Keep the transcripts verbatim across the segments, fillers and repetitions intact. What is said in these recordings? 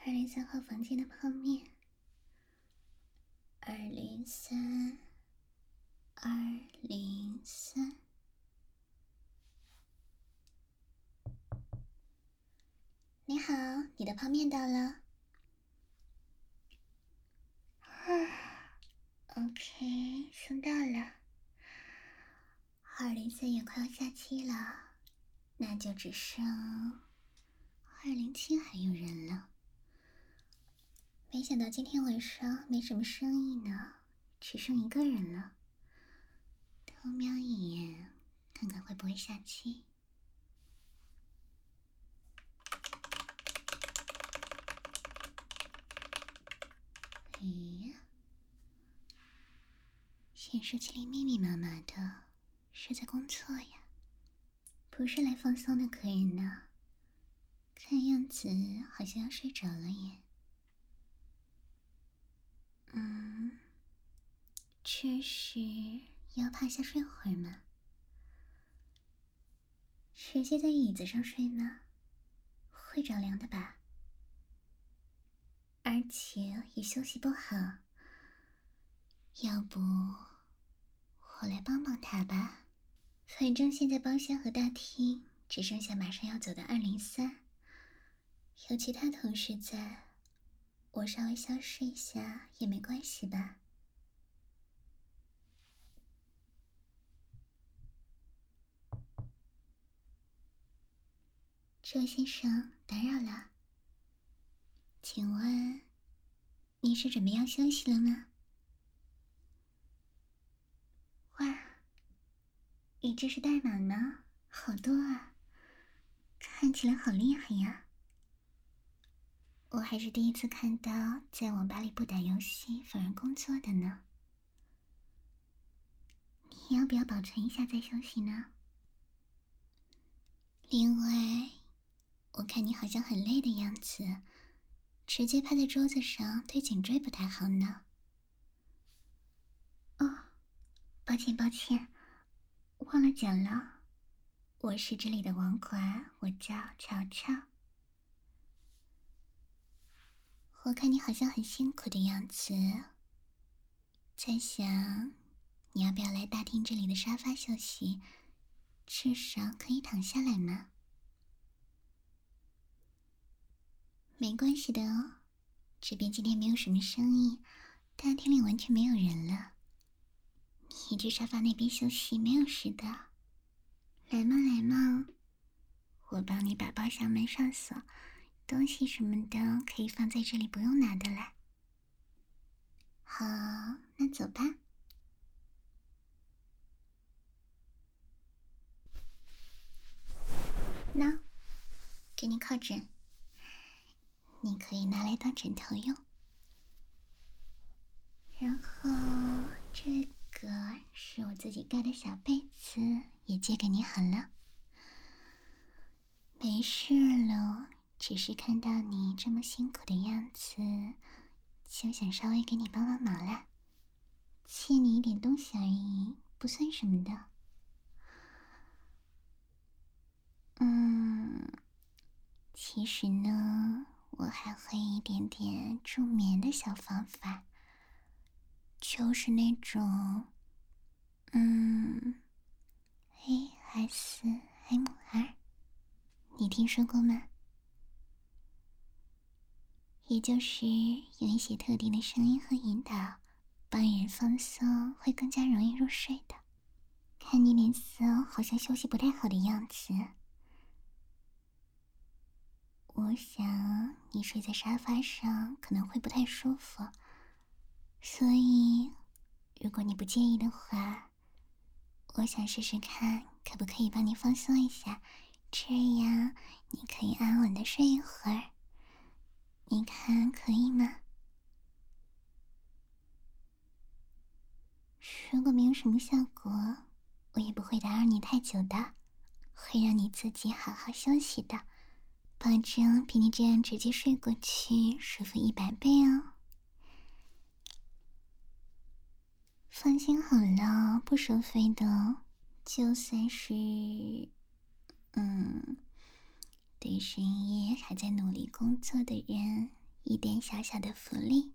二零三号房间的泡面，二零三，二零三。你好，你的泡面到了。OK， 送到了。二零三也快要下期了，那就只剩二零七还有人了。没想到今天晚上没什么生意呢，只剩一个人了。偷瞄一眼，看看会不会下期。咦，显示器里密密麻麻的，是在工作呀，不是来放松的客人呢。看样子好像要睡着了耶。嗯，这是要趴下睡会儿吗？直接在椅子上睡吗？会着凉的吧？而且也休息不好，要不我来帮帮他吧。反正现在包厢和大厅只剩下马上要走的二零三，有其他同事在，我稍微消失一下也没关系吧。这位先生，打扰了，请问你是准备要休息了吗？哇，你这是代码吗？好多啊，看起来好厉害呀。我还是第一次看到在网吧里不打游戏反而工作的呢。你要不要保存一下再休息呢？另外，我看你好像很累的样子，直接趴在桌子上对颈椎不太好呢。哦，抱歉抱歉，忘了讲了，我是这里的网管，我叫乔乔。我看你好像很辛苦的样子，在想你要不要来大厅这里的沙发休息，至少可以躺下来吗？没关系的哦，这边今天没有什么生意，大厅里完全没有人了。你去沙发那边休息，没有事的。来嘛来嘛，我帮你把包厢门上锁，东西什么的可以放在这里，不用拿的啦。好，那走吧。那，给你靠枕，你可以拿来当枕头用。然后这个是我自己盖的小被子，也借给你好了。没事了，只是看到你这么辛苦的样子，就想稍微给你帮帮忙啦，借你一点东西而已，不算什么的。嗯，其实呢，我还会一点点助眠的小方法，就是那种，嗯 ，A S M R， 你听说过吗？也就是有一些特定的声音和引导，帮人放松，会更加容易入睡的。看你脸色好像休息不太好的样子，我想你睡在沙发上可能会不太舒服，所以如果你不介意的话，我想试试看可不可以帮你放松一下，这样你可以安稳的睡一会儿，你看可以吗？如果没有什么效果，我也不会打扰你太久的，会让你自己好好休息的，保证比你这样直接睡过去舒服一百倍哦。放心好了，不收费的，就算是，嗯，对深夜还在努力工作的人， 一点小小的福利。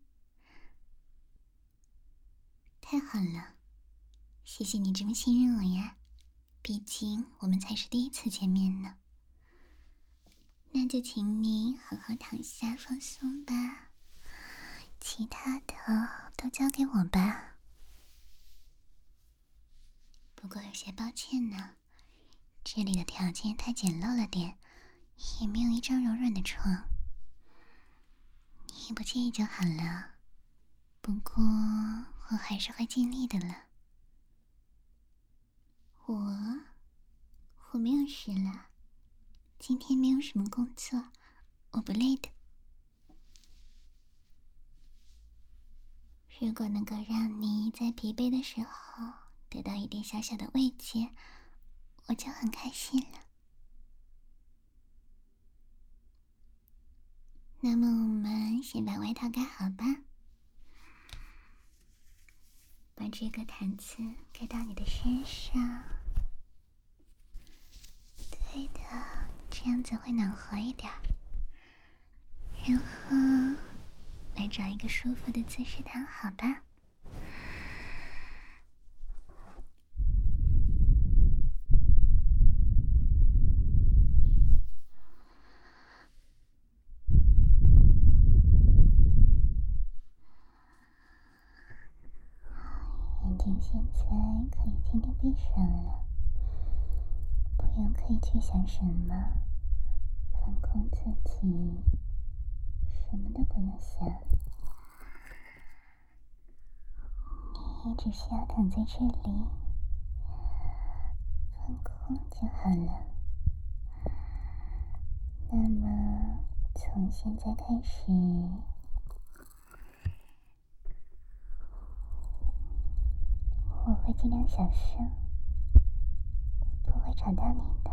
太好了，谢谢你这么信任我呀，毕竟我们才是第一次见面呢。那就请你好好躺下放松吧，其他的都交给我吧。不过有些抱歉呢，这里的条件太简陋了点，也没有一张柔软的床。你不介意就好了，不过我还是会尽力的了。我我没有事了，今天没有什么工作，我不累的。如果能够让你在疲惫的时候得到一点小小的慰藉，我就很开心了。那么我们先把外套盖好吧，把这个毯子盖到你的身上。对的，这样子会暖和一点。然后来找一个舒服的姿势躺好吧。眼睛现在可以轻轻闭上了，不用刻意去想什么，放空自己，什么都不用想。你只需要躺在这里，放空就好了。那么从现在开始，我会尽量小声，不会吵到你的。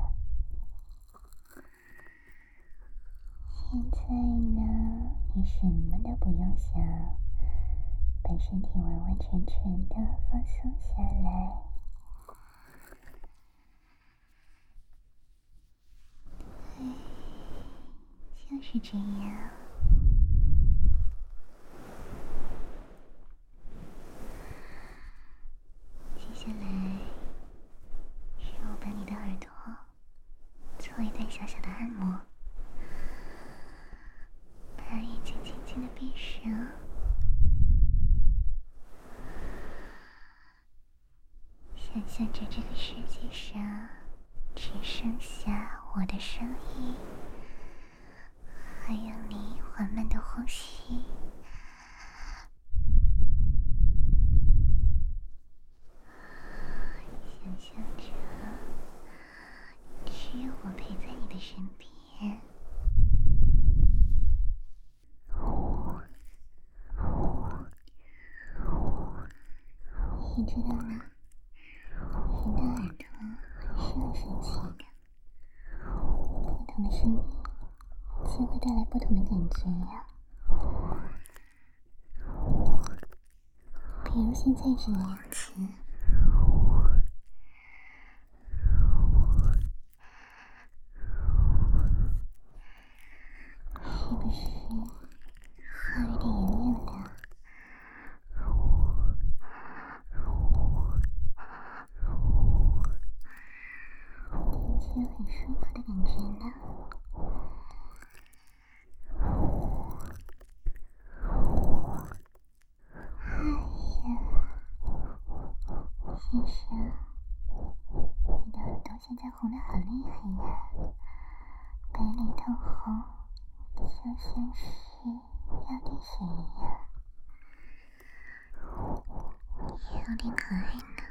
现在呢，你什么都不用想，把身体完完全全的放松下来。对，就是这样。接下来是我把你的耳朵做一段小小的按摩，把眼睛轻轻的闭上，想象着这个世界上只剩下我的声音，还有你缓慢的呼吸。想象着只有我陪在你的身边，你知道吗？人的耳朵是很神奇的，不同的声音就会带来不同的感觉呀。比如现在这样子，是不是还有一点圆圆的？听起来很舒服的感觉呢。哎呀，先生，你的耳朵现在红得好厉害呀，白里透红，就像是要滴水一样，有点可爱呢。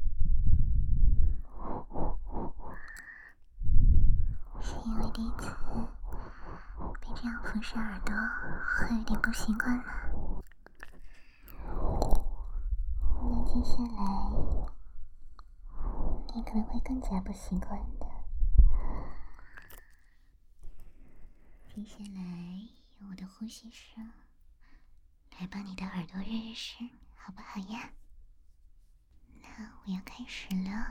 是因为第一次被这样俯视耳朵，会有点不习惯吗？那接下来你可能会更加不习惯的。接下来用我的呼吸声来帮你的耳朵热热身，好不好呀？那我要开始了。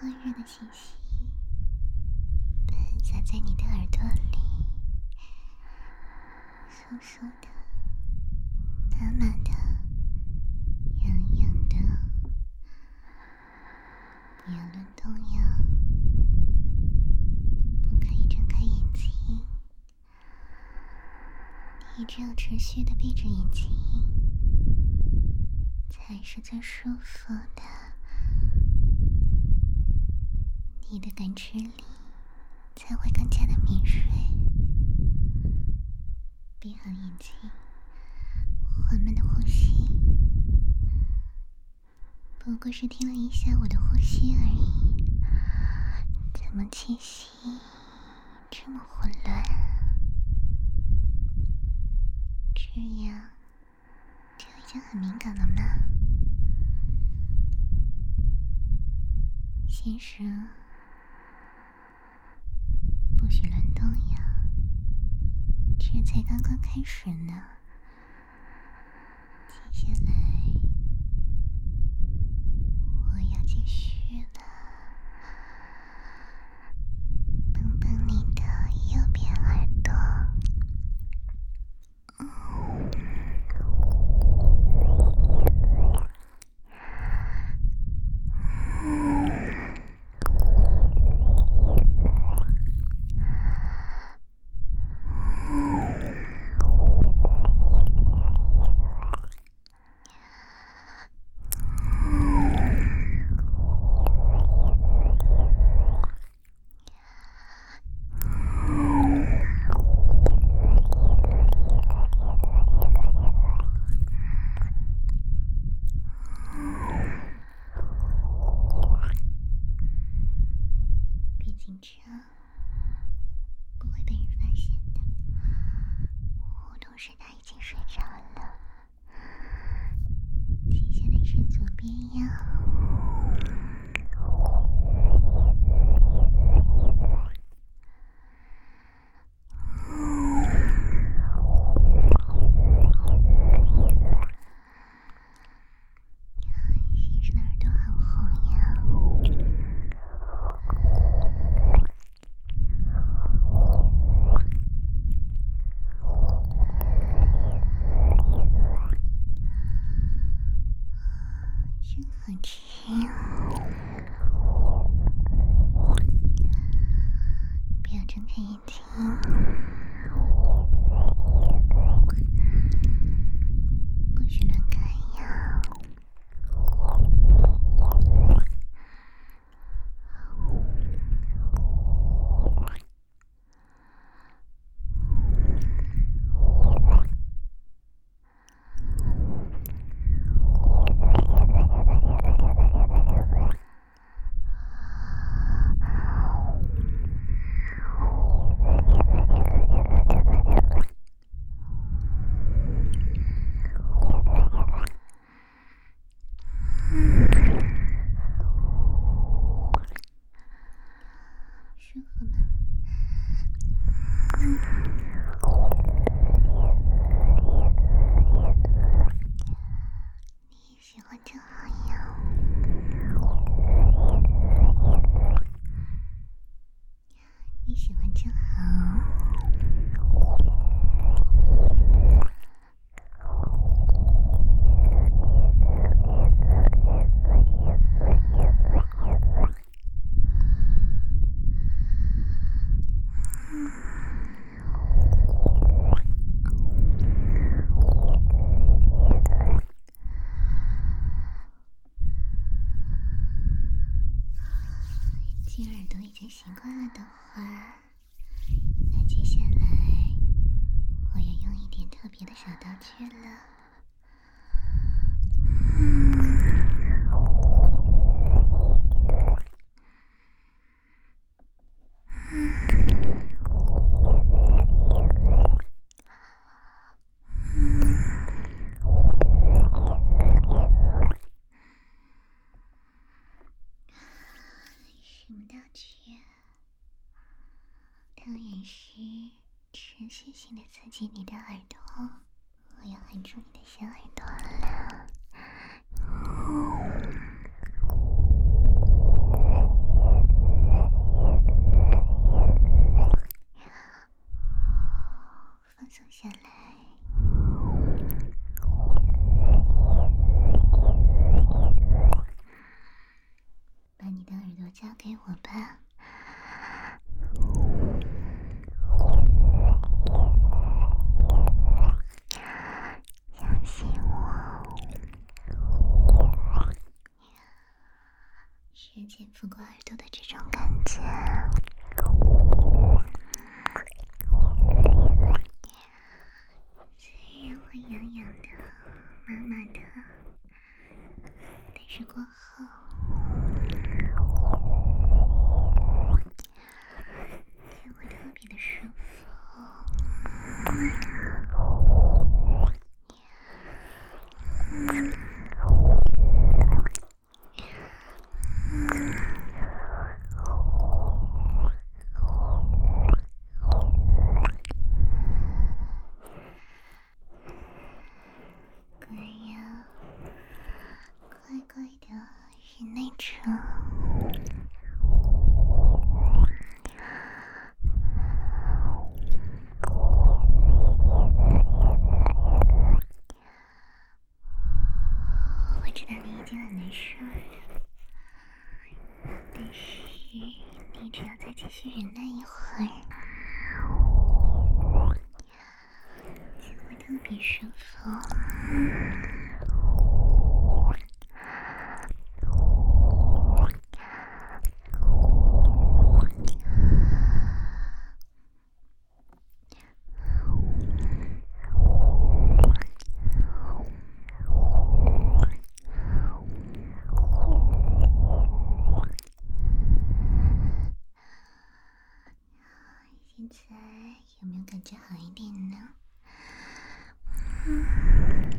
温热的气息喷洒在你的耳朵里，酥酥的、麻麻的、痒痒的，不要乱动呀，不可以睁开眼睛，你只有持续的闭着眼睛才是最舒服的，你的感知力才会更加的敏锐。闭好眼睛，缓慢的呼吸，不过是听了一下我的呼吸而已，怎么气息这么混乱？这样就已经很敏感了吗？先生，不许乱动呀，这才刚刚开始呢。接下来我要继续了，碰碰你的右边耳朵。紧张，不会被人发现的。我同时他已经睡着了。接下来是左边腰，先生的耳朵好红呀。很轻，不要睁开眼睛，不许乱看呀。舒服吗？你也喜欢就好呀。你喜欢就好。既然耳朵已经习惯了的话，那接下来我要用一点特别的小道具了。什么道具？当然是持续性的刺激你的耳朵，我要含住你的小耳朵了。 交给我吧。相信我，时间拂过耳朵的这种感觉，虽然会痒痒的、麻麻的，但是过后就会特别的舒服。乖呀，乖乖的忍耐着。我知道你已经很难受了，但是你只要再继续忍耐一会儿，就会特别舒服。现在有没有感觉好一点呢？嗯，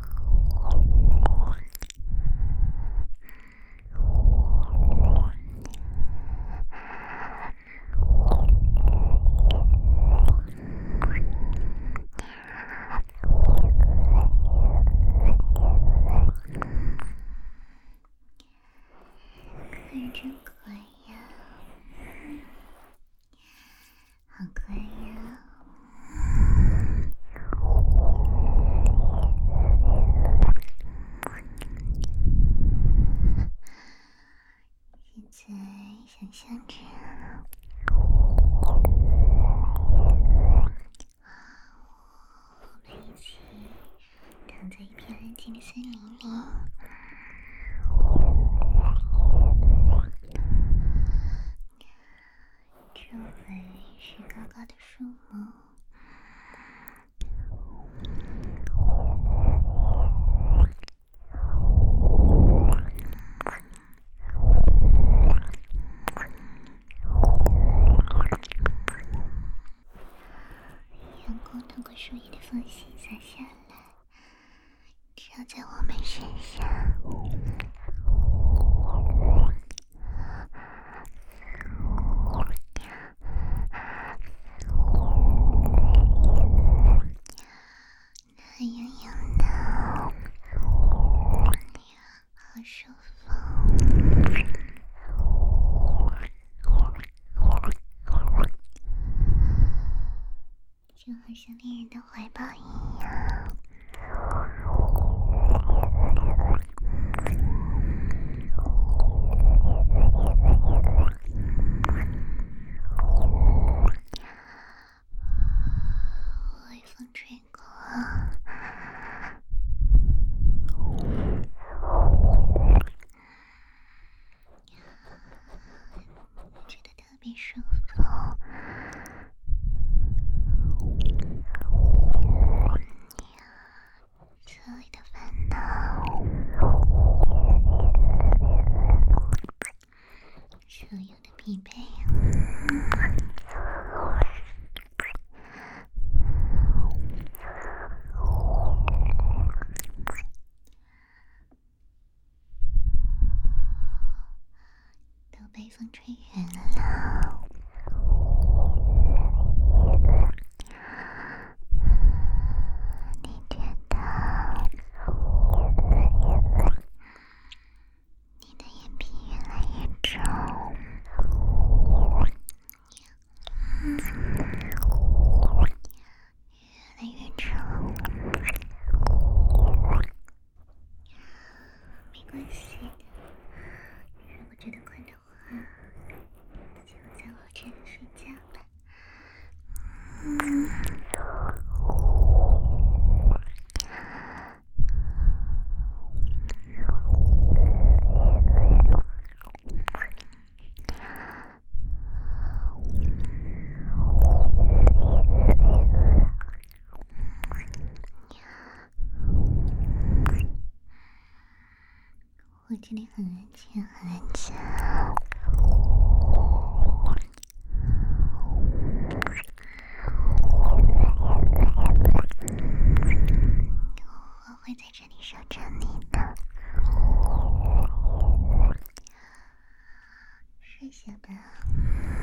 可是真乖呀，好乖呀。现在想象着我们一起躺在一片安静的森林里，周围是高高的树木，阳光透过树叶的缝隙洒下来，照在我们身上。暖洋洋的，好舒服。就好像恋人的怀抱一样。微风吹过，觉得特别舒服。所有的烦恼，所有的疲惫，都被风吹远了。你觉得你的眼皮越来越重，越来越重。没关系的，如果觉得困的话， 很安全，很安全。我会在这里守着你的。睡下吧。